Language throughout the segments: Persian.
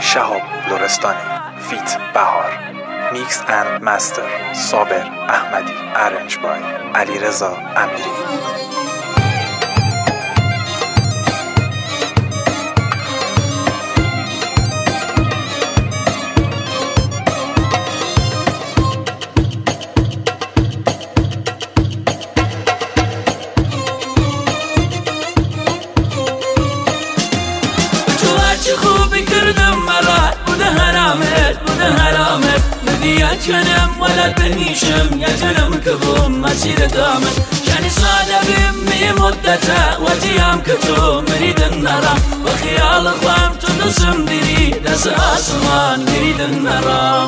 شهاب لرستانی فیت بهار میکس اند مستر صابر احمدی ارنج بای علیرضا امیری. جنم ولد بنيشم يا جنم كظم مسير دامت يعني صادق بمي مدته وتيام كتو مريد النرام وخيال اخوام تنصم دري دس اسمان مريد النرام.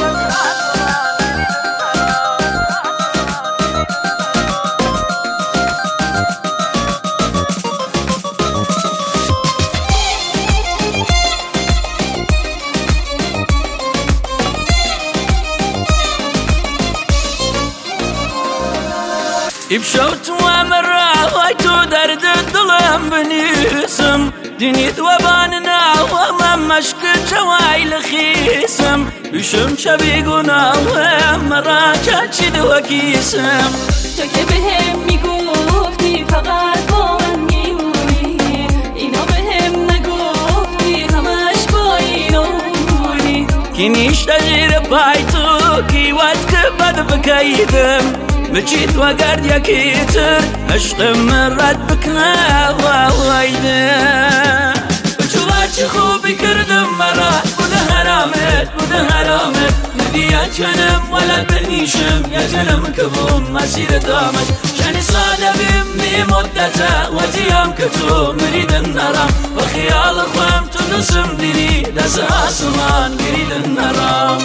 بشوت ومرة ويتو درد الظلم بنيسم دنيت وباننا وما مشك جوايل خيسم بشم شبيقنا ومرة جاتشد وكيسم تو بهم میگفتی فقط با من میمونی اینو بهم نگفتی همش با اینو مونی كنيش تغير بايتو كي واتك بد بكيدم بجيت وقرد يا كيتر عشق مرد بكنا وايده بجواتي خوبي كردم مرة بده هرامت نديات جنم ولا بنيشم يا جنم كظم مسير دامت شاني صادة بمي مدته وتيام كتو مريد النرام وخيال اخوام تنصم ديني دس اسمان مريد النرام.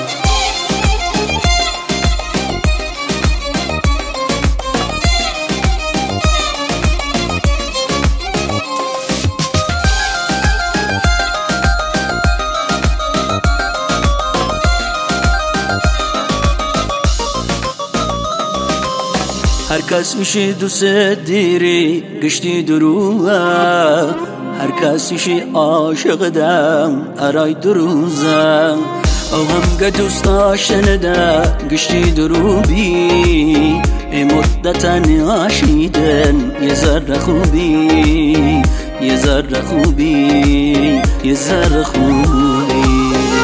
هر کس میشه دوست دیری گشتی دروه هر کس میشه عاشق دم ارای دروزه او هم که دوست آشنده گشتی دروبی ای مدتن عاشیدن یه ذره خوبی یه ذره خوبی یه ذره خوبی.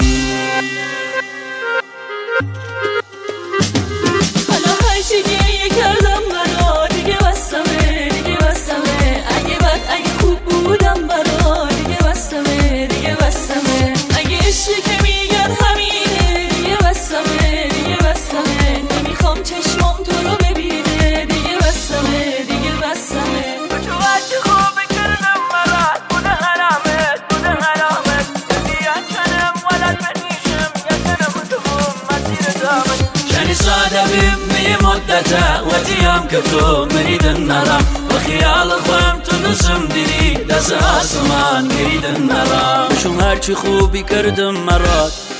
صادة بمي مدته وتيام كتو مريد النرام وخيال اخوام تنصم دلي دس اسمان مريد النرام. شو هرچی خوبی کردم مرات